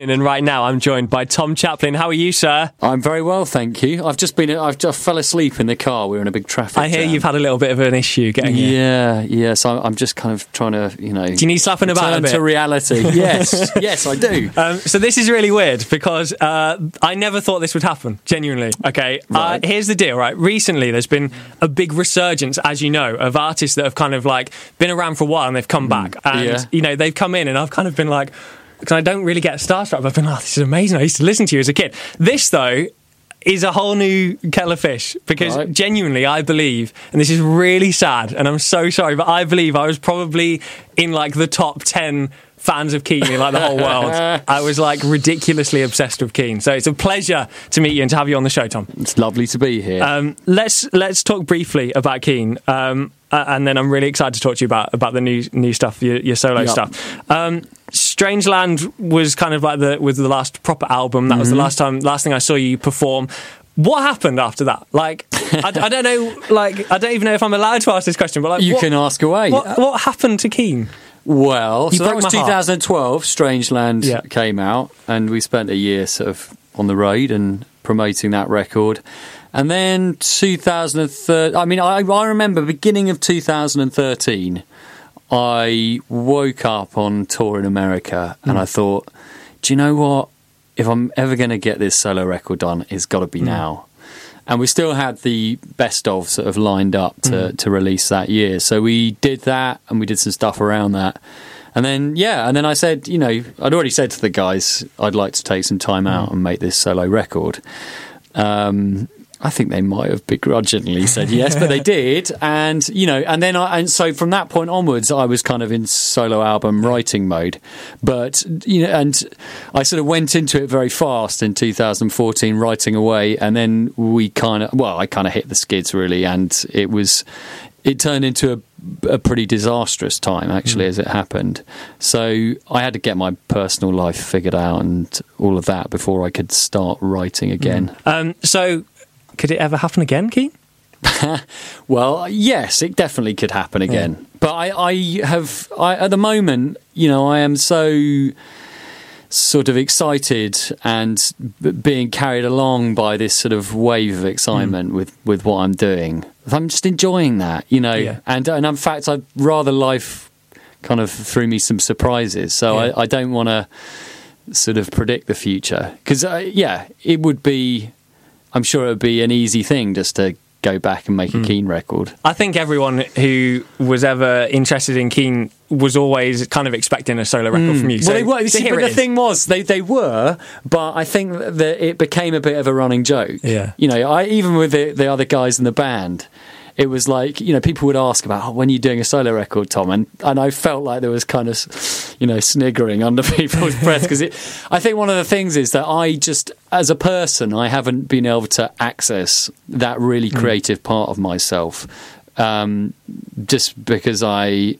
And right now I'm joined by Tom Chaplin. How are you, sir? I'm very well, thank you. I've just fell asleep in the car. We were in a big traffic jam. I hear you've had a little bit of an issue getting here. Yeah. So I'm just kind of trying to, Do you need slapping about a bit? To reality. Yes, I do. So this is really weird because I never thought this would happen, genuinely. Okay, right. Here's the deal, right? Recently there's been a big resurgence, as you know, of artists that have kind of like been around for a while and they've come back. And, they've come in and I've kind of been like, because I don't really get starstruck, but I've been like, this is amazing. I used to listen to you as a kid. This, though, is a whole new kettle of fish because genuinely I believe, and this is really sad, and I'm so sorry, but I believe I was probably in like the top 10 fans of Keane in like the whole world. I was like ridiculously obsessed with Keane. So it's a pleasure to meet you and to have you on the show, Tom. It's lovely to be here. Let's talk briefly about Keane. And then I'm really excited to talk to you about the new stuff, your solo stuff. Strangeland was kind of like the last proper album. That was the last thing I saw you perform. What happened after that? Like, I don't know. Like, I don't even know if I'm allowed to ask this question. But like, you can ask away. What happened to Keane? Well, so that was 2012. Strangeland came out, and we spent a year sort of on the road and promoting that record. And then 2013, I remember beginning of 2013, I woke up on tour in America and I thought, do you know what? If I'm ever going to get this solo record done, it's got to be now. And we still had the best of sort of lined up to release that year. So we did that and we did some stuff around that. And then, I said, I'd already said to the guys, I'd like to take some time out and make this solo record. I think they might have begrudgingly said yes, but they did. And, and so from that point onwards, I was kind of in solo album writing mode. But, and I sort of went into it very fast in 2014, writing away. And then I kind of hit the skids really. And it turned into a pretty disastrous time, actually, as it happened. So I had to get my personal life figured out and all of that before I could start writing again. So could it ever happen again, Keane? Well, yes, it definitely could happen again. Yeah. But I at the moment, I am so sort of excited and being carried along by this sort of wave of excitement with what I'm doing. I'm just enjoying that, and in fact, I'd rather life kind of threw me some surprises. So I don't want to sort of predict the future because, it would be. I'm sure it would be an easy thing just to go back and make a Keane record. I think everyone who was ever interested in Keane was always kind of expecting a solo record from you. Well, they were. But the thing was, they were, but I think that it became a bit of a running joke. Yeah. Even with the other guys in the band, it was like, people would ask about, when are you doing a solo record, Tom? And I felt like there was kind of, sniggering under people's breath. Because I think one of the things is that I just, as a person, I haven't been able to access that really creative part of myself. Just because I,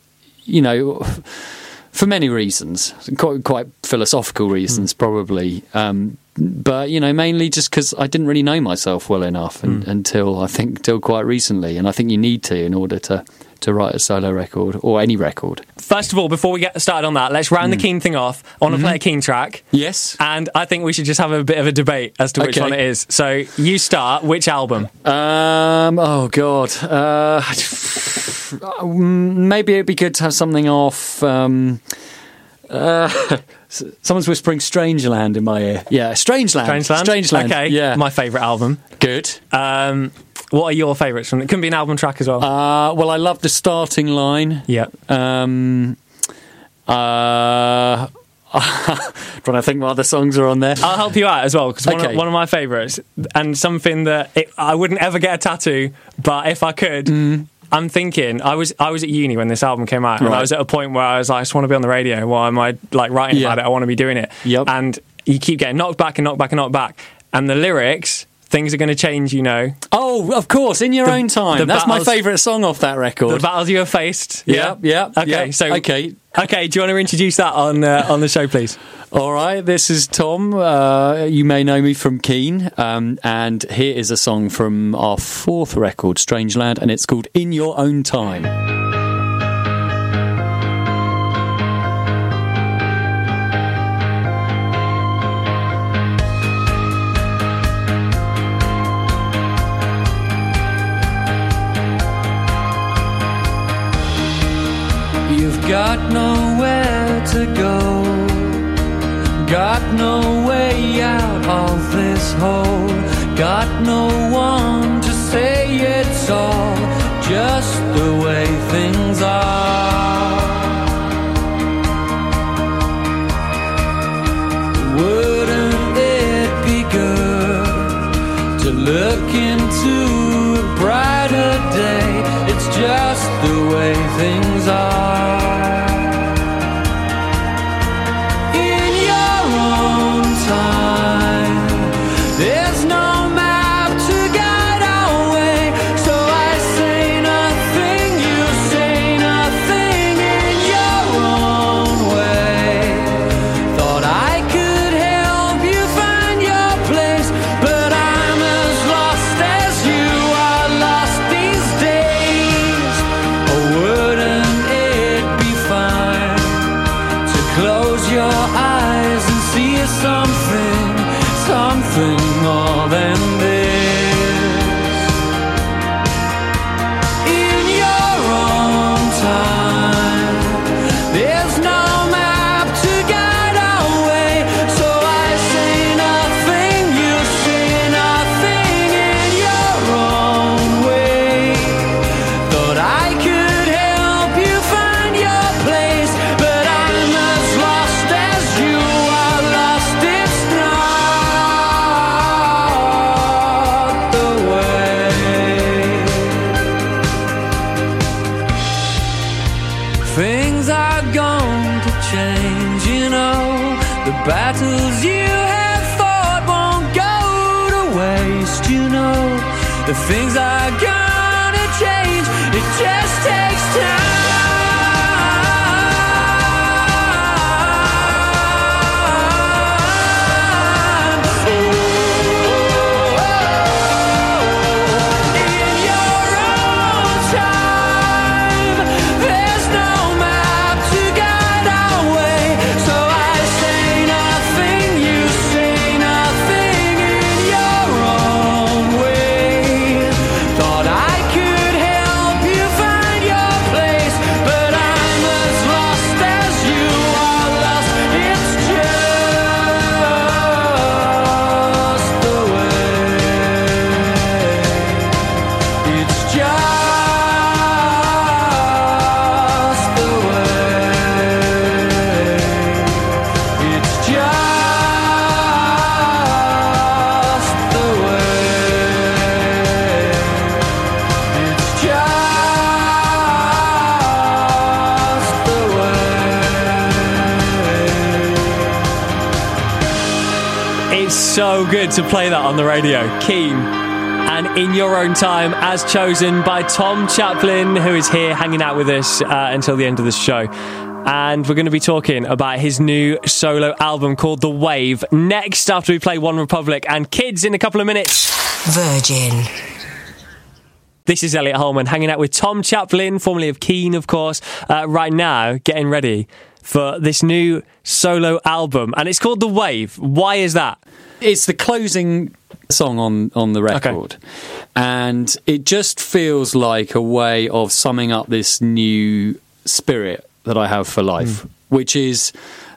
for many reasons, quite philosophical reasons probably, but mainly just because I didn't really know myself well enough until quite recently, and I think you need to in order to write a solo record or any record. First of all, before we get started on that, let's round the Keane thing off. I want to play a Keane track. Yes. And I think we should just have a bit of a debate as to which one it is. So you start. Which album? Oh God. Maybe it'd be good to have something off. Someone's whispering Strangeland in my ear. Yeah, Strangeland. Okay, yeah. My favourite album. Good. What are your favourites from it? Can be an album track as well. Well, I love the starting line. Yeah. Trying to think what other songs are on there. I'll help you out as well, because one of my favourites, and something that I wouldn't ever get a tattoo, but if I could, I'm thinking, I was at uni when this album came out, and I was at a point where I was like, I just want to be on the radio. Why am I like writing about it? I want to be doing it. Yep. And you keep getting knocked back and knocked back and knocked back, and the lyrics. Things are going to change, Oh, of course, in your own time. That's my favourite song off that record. The battles you have faced. Yeah. Okay, so okay. Do you want to introduce that on the show, please? All right, this is Tom. You may know me from Keane, and here is a song from our fourth record, Strangeland, and it's called In Your Own Time. got no way out of this hole, got no one to say it's all just the way things are. Wouldn't it be good to look into a brighter day? It's just the way things are. Battles you have fought won't go to waste, you know. The things are gonna change, it just takes time. So good to play that on the radio. Keane and In Your Own Time, as chosen by Tom Chaplin, who is here hanging out with us until the end of the show. And we're going to be talking about his new solo album called The Wave next, after we play One Republic and Kids in a couple of minutes. Virgin. This is Elliot Holman hanging out with Tom Chaplin, formerly of Keane, of course, right now getting ready for this new solo album, and it's called The Wave. Why is that? It's the closing song on the record, okay. And it just feels like a way of summing up this new spirit that I have for life, which is,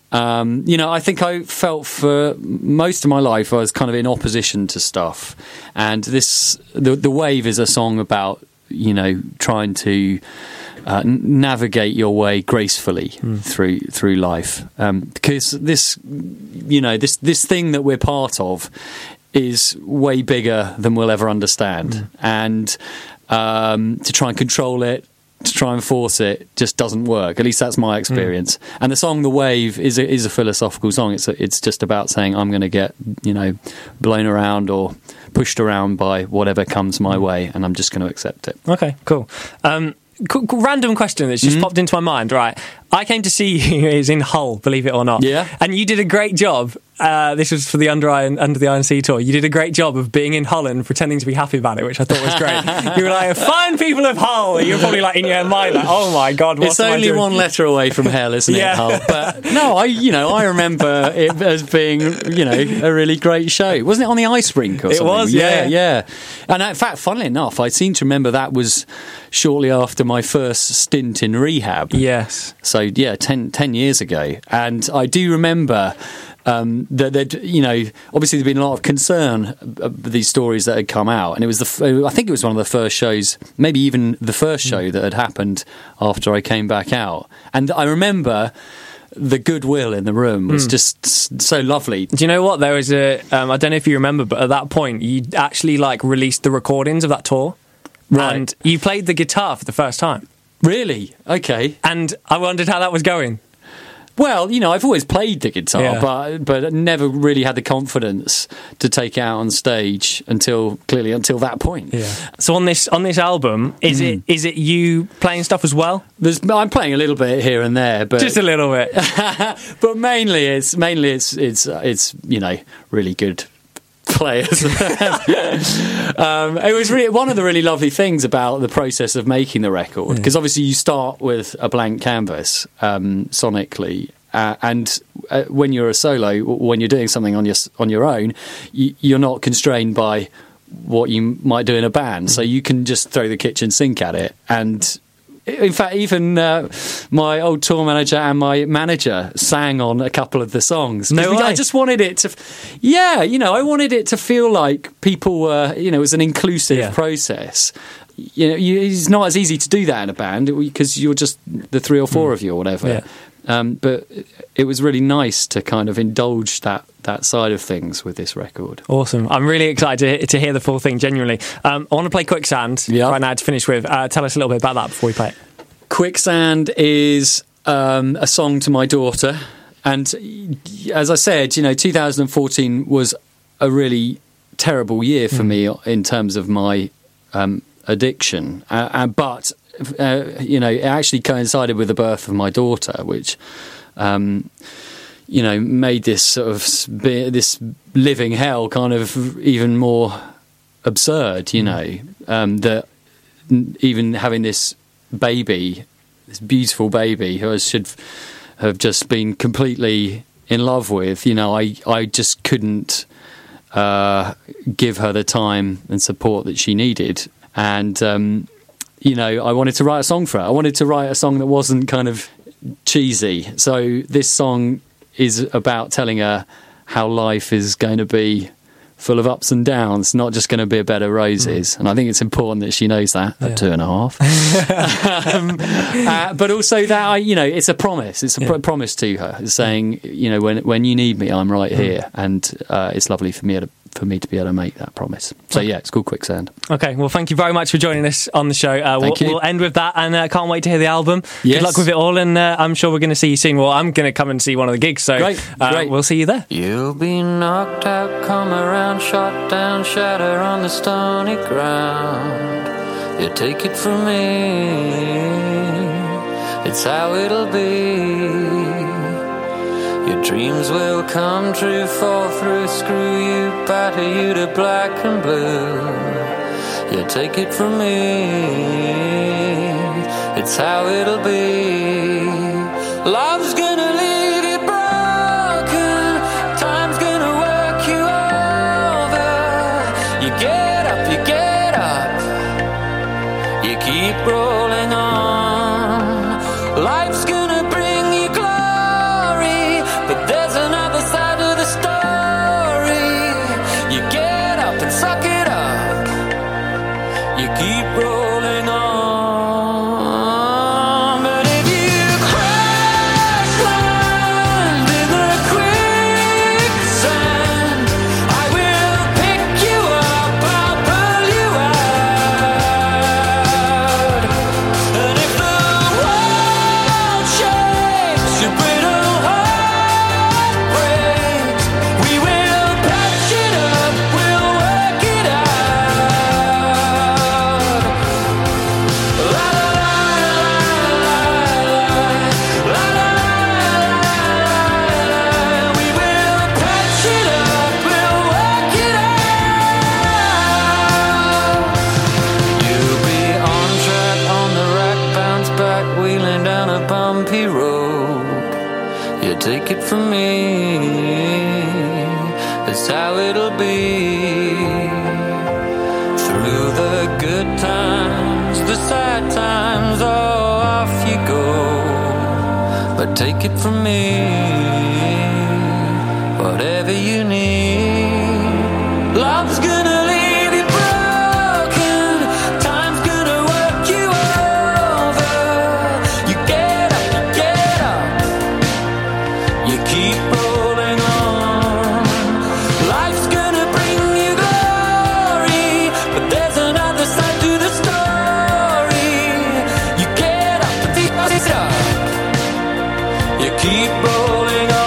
I think I felt for most of my life I was kind of in opposition to stuff, and the Wave is a song about, trying to navigate your way gracefully through life, because this thing that we're part of is way bigger than we'll ever understand, and to try and control it, to try and force it, just doesn't work. At least that's my experience. And the song "The Wave" is a philosophical song. It's just about saying I'm going to get blown around or pushed around by whatever comes my way, and I'm just going to accept it. Okay, cool. Random question that's just popped into my mind. Right, I came to see you is in Hull, believe it or not. Yeah. And you did a great job. This was for the Under the Iron Sea tour. You did a great job of being in Hull and pretending to be happy about it, which I thought was great. You were like, fine people of Hull. You were probably like in your mind, like, oh my God, what's It's only one letter away from hell, isn't it, Hull? But no, I remember it as being, a really great show. Wasn't it on the ice rink or something? It was, yeah. And in fact, funnily enough, I seem to remember that was shortly after my first stint in rehab. Yes. So, 10 years ago. And I do remember that you know, obviously there'd been a lot of concern of these stories that had come out, and it was I think it was one of the first shows, maybe even the first show that had happened after I came back out, and I remember the goodwill in the room was just so lovely. Do you know what? There was I don't know if you remember, but at that point you actually released the recordings of that tour, right? And you played the guitar for the first time. Really? Okay. And I wondered how that was going. Well, you know, I've always played the guitar, but never really had the confidence to take it out on stage until that point. Yeah. So on this album, is it you playing stuff as well? I'm playing a little bit here and there, but just a little bit. But mainly it's you know, really good players. It was really one of the really lovely things about the process of making the record, because obviously you start with a blank canvas sonically, and when you're a solo, when you're doing something on your own, you're not constrained by what you might do in a band, so you can just throw the kitchen sink at it. And in fact, even my old tour manager and my manager sang on a couple of the songs. I just wanted it to, I wanted it to feel like people were, it was an inclusive process. You know, it's not as easy to do that in a band because you're just the three or four of you or whatever. Yeah. But it was really nice to kind of indulge that side of things with this record. Awesome. I'm really excited to hear the full thing, genuinely. I want to play Quicksand right now to finish with. Tell us a little bit about that before we play it. Quicksand is a song to my daughter. And as I said, 2014 was a really terrible year for me in terms of my addiction. But it actually coincided with the birth of my daughter, which, made this sort of this living hell kind of even more absurd. That even having this baby, this beautiful baby who I should have just been completely in love with, I just couldn't give her the time and support that she needed. And I wanted to write a song for her. I wanted to write a song that wasn't kind of cheesy. So this song is about telling her how life is going to be full of ups and downs, not just going to be a bed of roses. And I think it's important that she knows that at 2.5. But also that, it's a promise. It's a promise to her. It's saying, when you need me, I'm right here. And it's lovely for me to be able to make that promise. So it's called Quicksand. Okay, well, thank you very much for joining us on the show. We'll end with that, and can't wait to hear the album. Yes. Good luck with it all, and I'm sure we're going to see you soon. Well, I'm going to come and see one of the gigs, so Great. We'll see you there. You'll be knocked out, come around, shot down, shatter on the stony ground. You take it from me, it's how it'll be. Your dreams will come true, fall through, screw you, batter you to black and blue. You take it from me, it's how it'll be. Love's gonna leave you broken, time's gonna work you over. You get up, you keep rolling on. Life's gonna bring you glory, but there's another side of the story. You get up and suck it up. You keep rolling on. But if you crash land in the quicksand, I will pick you up, I'll pull you out. And if the world shakes, your brittle heart breaks, we will patch it up, we'll work it out. La la la la la la la. We will patch it up, we'll work it out. You'll be on track, on the rack, bounce back, wheeling down a bumpy road. You take it from me, that's how it'll be. Through the good times, the sad times, oh, off you go. But take it from me, whatever you need. Love's gonna leave you broken, time's gonna work you over. You get up, you keep rolling on. Life's gonna bring you glory, but there's another side to the story. You get up, you keep rolling on.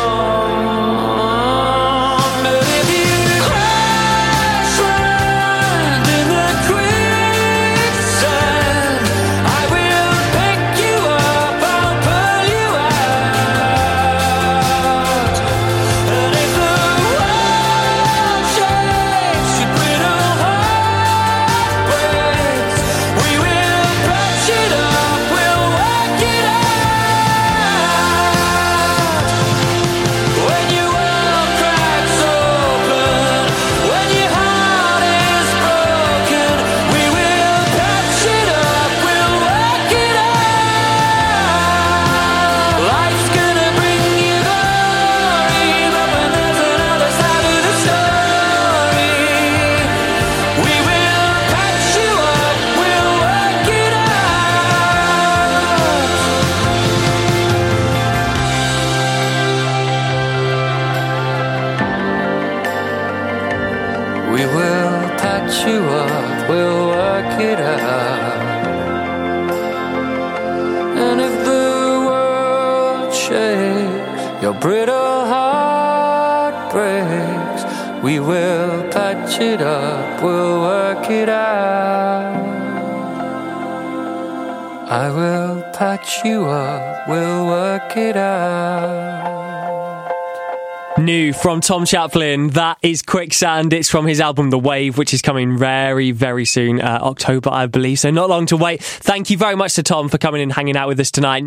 We will patch you up, we'll work it out. And if the world shakes, your brittle heart breaks, we will patch it up, we'll work it out. I will patch you up, we'll work it out. New from Tom Chaplin, that is Quicksand. It's from his album The Wave, which is coming very, very soon, October, I believe, so not long to wait. Thank you very much to Tom for coming and hanging out with us tonight.